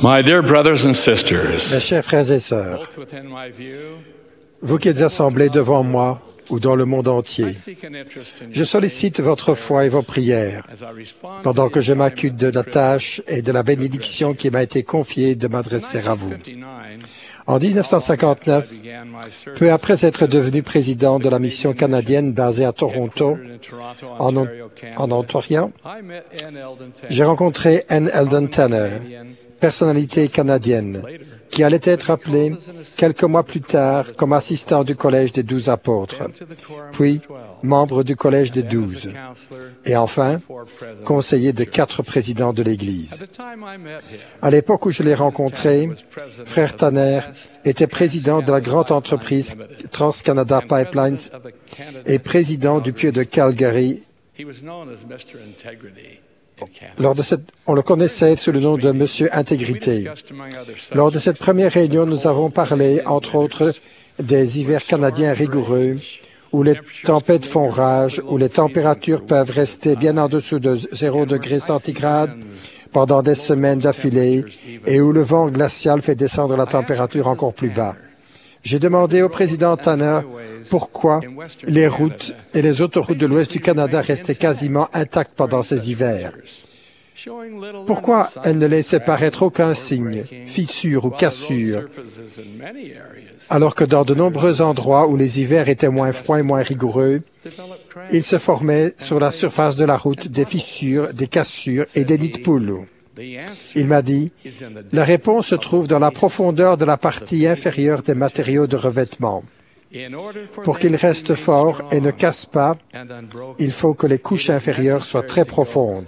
My dear brothers and Mes sisters, chers frères et sœurs, both within my view, vous qui êtes assemblés devant moi ou dans le monde entier, I seek an interest in je your sollicite votre foi et vos prières as I respond pendant to que the je m'occupe assignment de la to tâche et de la bénédiction qui m'a été confiée de m'adresser à vous. 1959, En 1959, I began my service peu après être devenu président de la mission canadienne basée à Toronto, in Toronto, en Ontario, Canada. Ontario, I met N. Eldon Tanner, j'ai rencontré N. Eldon Tanner, Canadian, personnalité canadienne, qui allait être appelé quelques mois plus tard comme assistant du Collège des 12 apôtres, to the Quorum puis of 12, membre du Collège des as a 12, counselor, et enfin four presidents. conseiller de 4 présidents de At l'Église. the time I met him, À l'époque où je l'ai rencontré, frère Tanner était président de la grande entreprise TransCanada Pipelines of the Canada, et président du pieu de Calgary. he was known as Mr. Integrity in Canada. On le connaissait sous le nom de Monsieur Intégrité. Discussed, among other Lors de cette première réunion, nous avons parlé, entre autres, des hivers canadiens rigoureux, où les tempêtes font rage, où les températures peuvent rester bien en dessous de 0 degré centigrade pendant des semaines d'affilée, et où le vent glacial fait descendre la température encore plus bas. J'ai demandé au président Tanner pourquoi les routes et les autoroutes de l'ouest du Canada restaient quasiment intactes pendant ces hivers. Pourquoi elles ne laissaient paraître aucun signe, fissure ou cassure, alors que dans de nombreux endroits où les hivers étaient moins froids et moins rigoureux, il se formait sur la surface de la route des fissures, des cassures et des nids de poules. Il m'a dit, la réponse se trouve dans la profondeur de la partie inférieure des matériaux de revêtement. Pour qu'ils restent forts et ne cassent pas, il faut que les couches inférieures soient très profondes.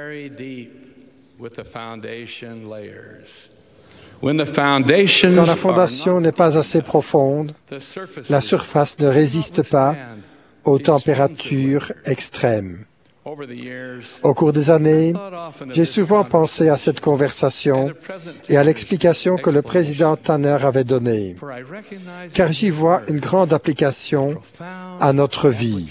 Quand la fondation n'est pas assez profonde, la surface ne résiste pas aux températures extrêmes. Au cours des années, j'ai souvent pensé à cette conversation et à l'explication que le président Tanner avait donnée, car j'y vois une grande application à notre vie.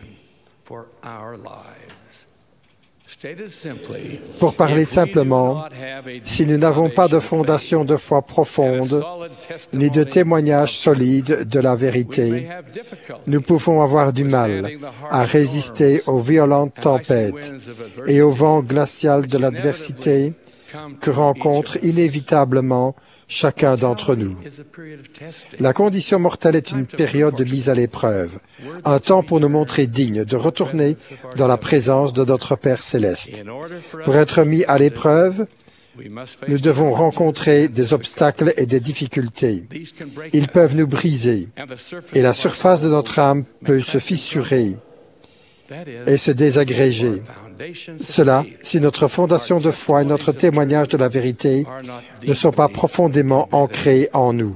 Pour parler simplement, si nous n'avons pas de fondation de foi profonde, ni de témoignage solide de la vérité, nous pouvons avoir du mal à résister aux violentes tempêtes et au vent glacial de l'adversité que rencontre inévitablement chacun d'entre nous. La condition mortelle est une période de mise à l'épreuve, un temps pour nous montrer dignes de retourner dans la présence de notre Père céleste. Pour être mis à l'épreuve, nous devons rencontrer des obstacles et des difficultés. Ils peuvent nous briser et la surface de notre âme peut se fissurer et se désagréger. Cela, si notre fondation de foi et notre témoignage de la vérité ne sont pas profondément ancrés en nous.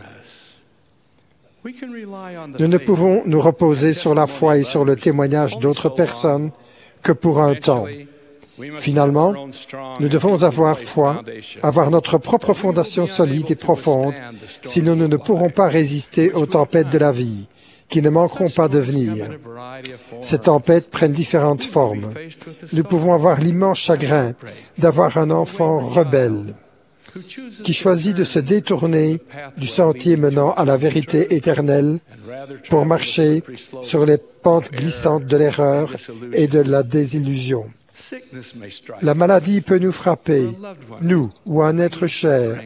Nous ne pouvons nous reposer sur la foi et sur le témoignage d'autres personnes que pour un temps. Finalement, nous devons avoir foi, avoir notre propre fondation solide et profonde, sinon nous ne pourrons pas résister aux tempêtes de la vie, qui ne manqueront pas de venir. Ces tempêtes prennent différentes formes. Nous pouvons avoir l'immense chagrin d'avoir un enfant rebelle qui choisit de se détourner du sentier menant à la vérité éternelle pour marcher sur les pentes glissantes de l'erreur et de la désillusion. La maladie peut nous frapper, nous ou un être cher,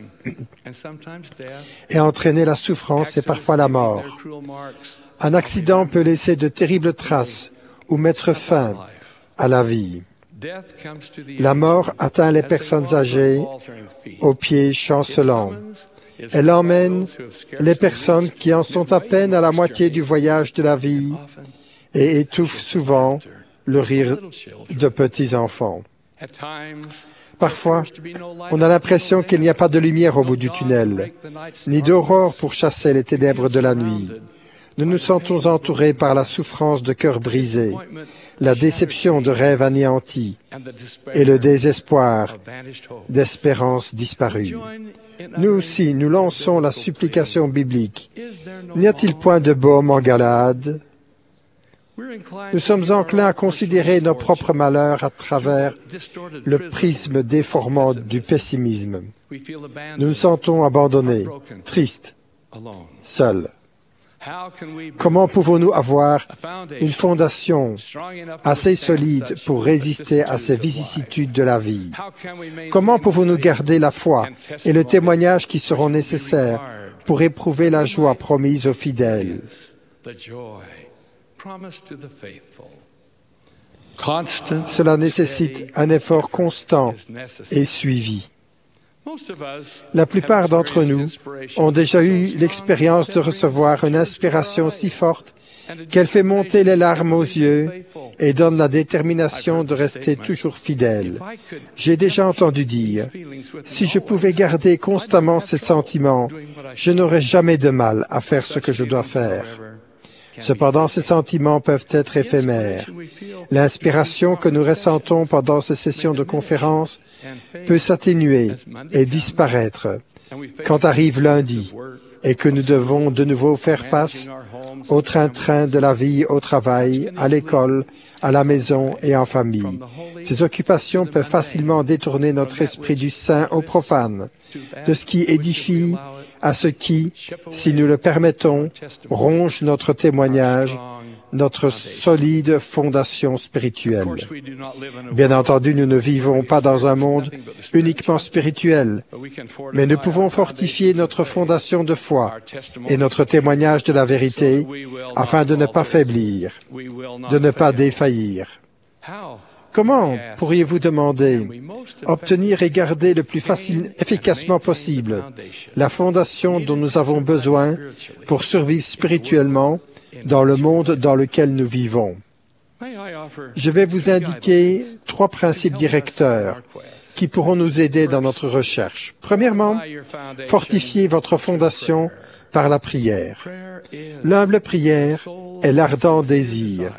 et entraîner la souffrance et parfois la mort. Un accident peut laisser de terribles traces ou mettre fin à la vie. La mort atteint les personnes âgées aux pieds chancelants. Elle emmène les personnes qui en sont à peine à la moitié du voyage de la vie et étouffe souvent le rire de petits enfants. Parfois, on a l'impression qu'il n'y a pas de lumière au bout du tunnel, ni d'aurore pour chasser les ténèbres de la nuit. Nous nous sentons entourés par la souffrance de cœurs brisés, la déception de rêves anéantis et le désespoir d'espérances disparues. Nous aussi, nous lançons la supplication biblique. N'y a-t-il point de baume en Galade? Nous sommes enclins à considérer nos propres malheurs à travers le prisme déformant du pessimisme. Nous nous sentons abandonnés, tristes, seuls. Comment pouvons-nous avoir une fondation assez solide pour résister à ces vicissitudes de la vie? Comment pouvons-nous garder la foi et le témoignage qui seront nécessaires pour éprouver la joie promise aux fidèles? Cela nécessite un effort constant et suivi. La plupart d'entre nous ont déjà eu l'expérience de recevoir une inspiration si forte qu'elle fait monter les larmes aux yeux et donne la détermination de rester toujours fidèle. J'ai déjà entendu dire, si je pouvais garder constamment ces sentiments, je n'aurais jamais de mal à faire ce que je dois faire. Cependant, ces sentiments peuvent être éphémères. L'inspiration que nous ressentons pendant ces sessions de conférence peut s'atténuer et disparaître quand arrive lundi et que nous devons de nouveau faire face au train-train de la vie au travail, à l'école, à la maison et en famille. Ces occupations peuvent facilement détourner notre esprit du saint au profane, de ce qui édifie à ce qui, si nous le permettons, ronge notre témoignage, notre solide fondation spirituelle. Bien entendu, nous ne vivons pas dans un monde uniquement spirituel, mais nous pouvons fortifier notre fondation de foi et notre témoignage de la vérité afin de ne pas faiblir, de ne pas défaillir. Comment, pourriez-vous demander, obtenir et garder le plus efficacement possible la fondation dont nous avons besoin pour survivre spirituellement dans le monde dans lequel nous vivons? Je vais vous indiquer 3 principes directeurs qui pourront nous aider dans notre recherche. Premièrement, fortifiez votre fondation par la prière. L'humble prière est l'ardent désir,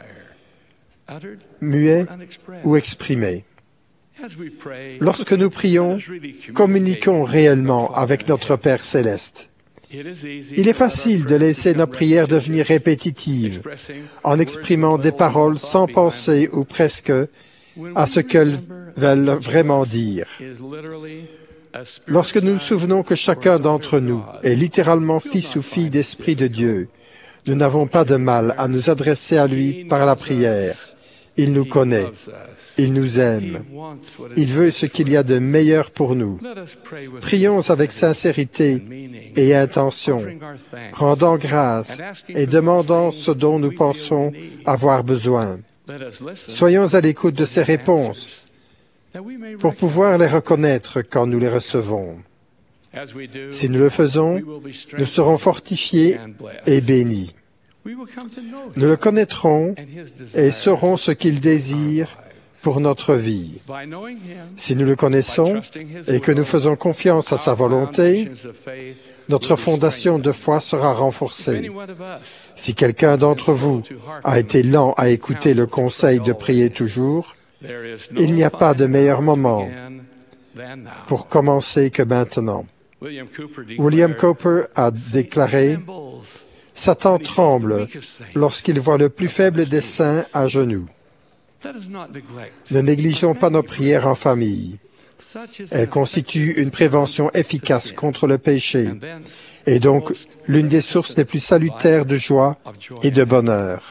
muet ou exprimé. Lorsque nous prions, communiquons réellement avec notre Père céleste. Il est facile de laisser nos prières devenir répétitives en exprimant des paroles sans penser ou presque à ce qu'elles veulent vraiment dire. Lorsque nous nous souvenons que chacun d'entre nous est littéralement fils ou fille d'Esprit de Dieu, nous n'avons pas de mal à nous adresser à lui par la prière. Il nous connaît. Il nous aime. Il veut ce qu'il y a de meilleur pour nous. Prions avec sincérité et intention, rendant grâce et demandant ce dont nous pensons avoir besoin. Soyons à l'écoute de ces réponses pour pouvoir les reconnaître quand nous les recevons. Si nous le faisons, nous serons fortifiés et bénis. Nous le connaîtrons et saurons ce qu'il désire pour notre vie. Si nous le connaissons et que nous faisons confiance à sa volonté, notre fondation de foi sera renforcée. Si quelqu'un d'entre vous a été lent à écouter le conseil de prier toujours, il n'y a pas de meilleur moment pour commencer que maintenant. William Cowper a déclaré « Satan tremble lorsqu'il voit le plus faible des saints à genoux. » Ne négligeons pas nos prières en famille. Elles constituent une prévention efficace contre le péché et donc l'une des sources les plus salutaires de joie et de bonheur.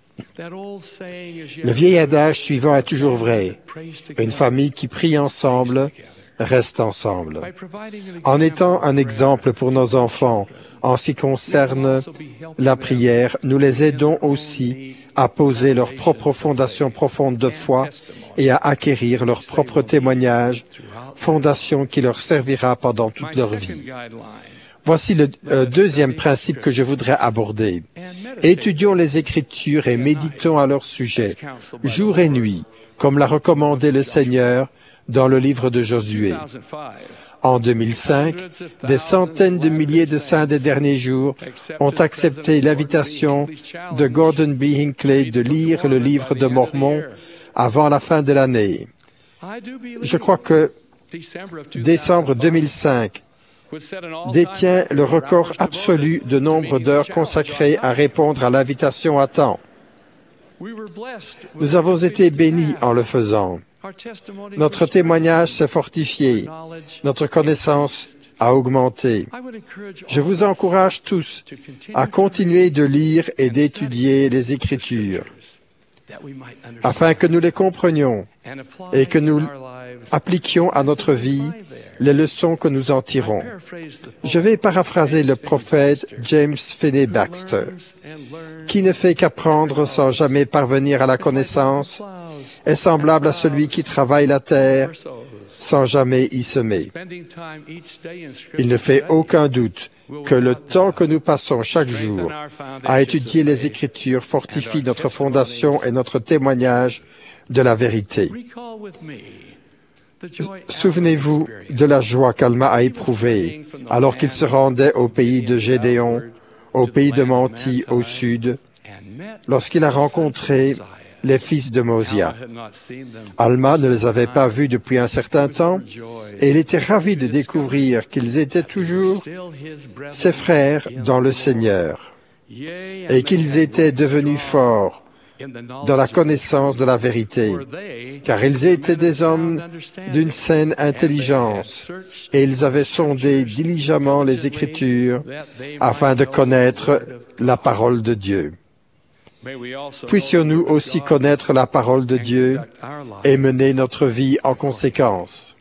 Le vieil adage suivant est toujours vrai. Une famille qui prie ensemble reste ensemble. En étant un exemple pour nos enfants en ce qui concerne la prière, nous les aidons aussi à poser leur propre fondation profonde de foi et à acquérir leur propre témoignage, fondation qui leur servira pendant toute leur vie. Voici le deuxième principe que je voudrais aborder. Étudions les Écritures et méditons à leur sujet, jour et nuit, comme l'a recommandé le Seigneur dans le livre de Josué. En 2005, des centaines de milliers de saints des derniers jours ont accepté l'invitation de Gordon B. Hinckley de lire le livre de Mormon avant la fin de l'année. Je crois que décembre 2005 détient le record absolu de nombre d'heures consacrées à répondre à l'invitation à temps. Nous avons été bénis en le faisant. Notre témoignage s'est fortifié. Notre connaissance a augmenté. Je vous encourage tous à continuer de lire et d'étudier les Écritures afin que nous les comprenions et que nous appliquions à notre vie les leçons que nous en tirons. Je vais paraphraser le prophète James Finney Baxter. Qui ne fait qu'apprendre sans jamais parvenir à la connaissance est semblable à celui qui travaille la terre sans jamais y semer. Il ne fait aucun doute que le temps que nous passons chaque jour à étudier les Écritures fortifie notre fondation et notre témoignage de la vérité. Souvenez-vous de la joie qu'Alma a éprouvée alors qu'il se rendait au pays de Gédéon, au pays de Manti au sud, lorsqu'il a rencontré les fils de Mosia. Alma ne les avait pas vus depuis un certain temps et il était ravi de découvrir qu'ils étaient toujours ses frères dans le Seigneur et qu'ils étaient devenus forts dans la connaissance de la vérité, car ils étaient des hommes d'une saine intelligence et ils avaient sondé diligemment les Écritures afin de connaître la parole de Dieu. Puissions-nous aussi connaître la parole de Dieu et mener notre vie en conséquence.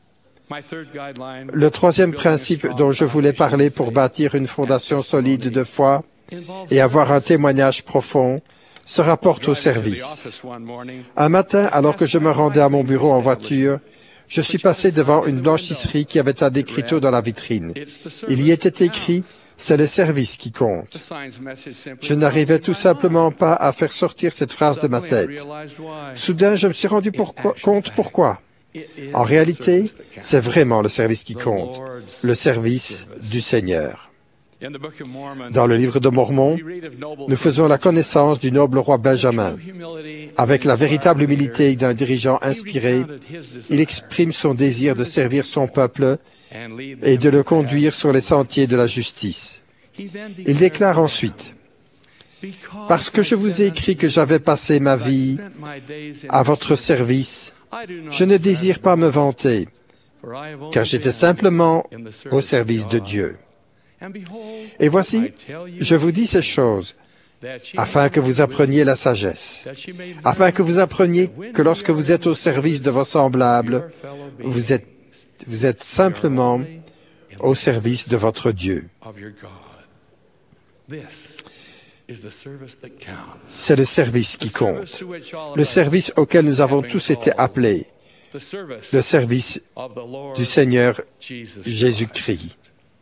Le troisième principe dont je voulais parler pour bâtir une fondation solide de foi et avoir un témoignage profond se rapporte au service. Un matin, alors que je me rendais à mon bureau en voiture, je suis passé devant une blanchisserie qui avait un écriteau dans la vitrine. Il y était écrit « C'est le service qui compte ». Je n'arrivais tout simplement pas à faire sortir cette phrase de ma tête. Soudain, je me suis rendu compte pourquoi. En réalité, c'est vraiment le service qui compte, le service du Seigneur. Dans le livre de Mormon, nous faisons la connaissance du noble roi Benjamin. Avec la véritable humilité d'un dirigeant inspiré, il exprime son désir de servir son peuple et de le conduire sur les sentiers de la justice. Il déclare ensuite, « Parce que je vous ai écrit que j'avais passé ma vie à votre service, je ne désire pas me vanter, car j'étais simplement au service de Dieu. Et voici, je vous dis ces choses, afin que vous appreniez la sagesse, afin que vous appreniez que lorsque vous êtes au service de vos semblables, vous êtes simplement au service de votre Dieu. C'est le service qui compte, le service auquel nous avons tous été appelés, le service du Seigneur Jésus-Christ.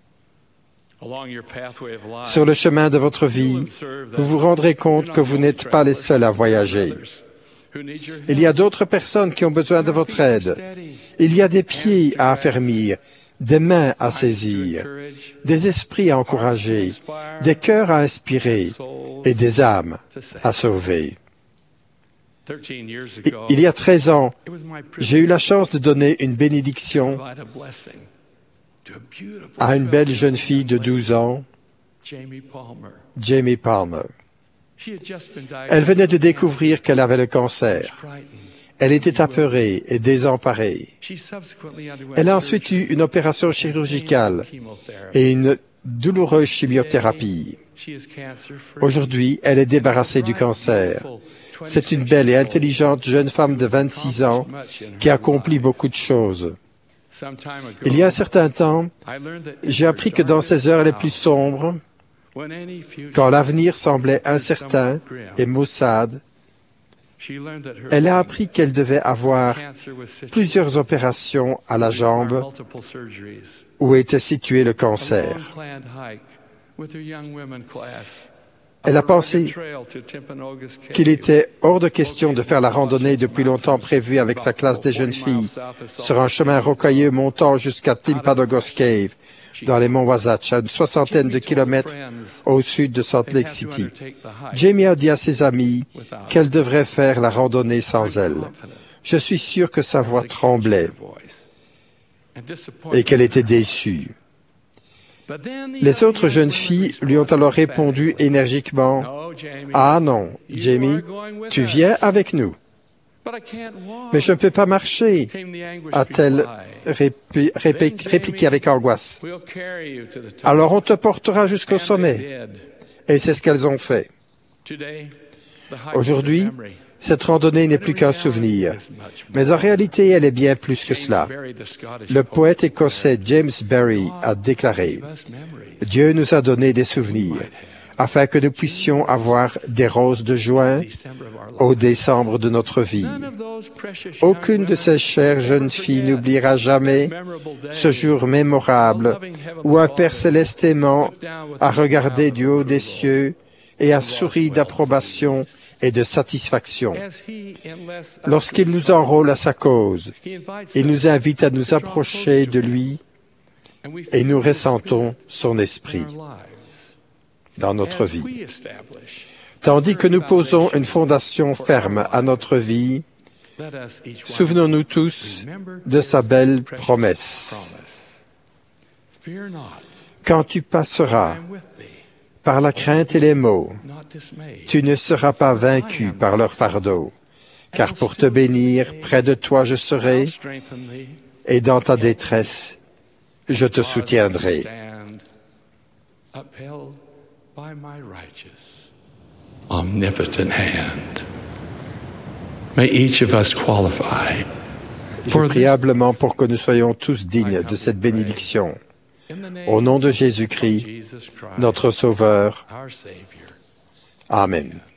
Sur le chemin de votre vie, vous vous rendrez compte que vous n'êtes pas les seuls à voyager. Il y a d'autres personnes qui ont besoin de votre aide. Il y a des pieds à affermir, des mains à saisir, des esprits à encourager, des cœurs à inspirer et des âmes à sauver. Il y a 13 ans, j'ai eu la chance de donner une bénédiction à une belle jeune fille de 12 ans, Jamie Palmer. Elle venait de découvrir qu'elle avait le cancer. Elle était apeurée et désemparée. Elle a ensuite eu une opération chirurgicale et une douloureuse chimiothérapie. Aujourd'hui, elle est débarrassée du cancer. C'est une belle et intelligente jeune femme de 26 ans qui accomplit beaucoup de choses. Il y a un certain temps, j'ai appris que dans ces heures les plus sombres, quand l'avenir semblait incertain et maussade, elle a appris qu'elle devait avoir plusieurs opérations à la jambe où était situé le cancer. Elle a pensé qu'il était hors de question de faire la randonnée depuis longtemps prévue avec sa classe des jeunes filles sur un chemin rocailleux montant jusqu'à Timpanogos Cave, dans les monts Wasatch, à une 60aine de kilomètres au sud de Salt Lake City. Jamie a dit à ses amis qu'elle devrait faire la randonnée sans elle. Je suis sûr que sa voix tremblait et qu'elle était déçue. Les autres jeunes filles lui ont alors répondu énergiquement, « Ah non, Jamie, tu viens avec nous. Mais je ne peux pas marcher, a-t-elle répliqué avec angoisse. Alors on te portera jusqu'au sommet. Et c'est ce qu'elles ont fait. Aujourd'hui, cette randonnée n'est plus qu'un souvenir, mais en réalité, elle est bien plus que cela. Le poète écossais James Barrie a déclaré « Dieu nous a donné des souvenirs, afin que nous puissions avoir des roses de juin au décembre de notre vie. Aucune de ces chères jeunes filles n'oubliera jamais ce jour mémorable où un Père céleste aimant a regardé du haut des cieux et a souri d'approbation et de satisfaction. Lorsqu'il nous enrôle à sa cause, il nous invite à nous approcher de lui et nous ressentons son esprit dans notre vie. Tandis que nous posons une fondation ferme à notre vie, souvenons-nous tous de sa belle promesse. Quand tu passeras par la crainte et les maux, tu ne seras pas vaincu par leur fardeau, car pour te bénir, près de toi je serai, et dans ta détresse, je te soutiendrai. Omnipotent hand. May each of us qualify. Je prie humblement pour que nous soyons tous dignes de cette bénédiction. Au nom de Jésus-Christ, notre Sauveur. Amen.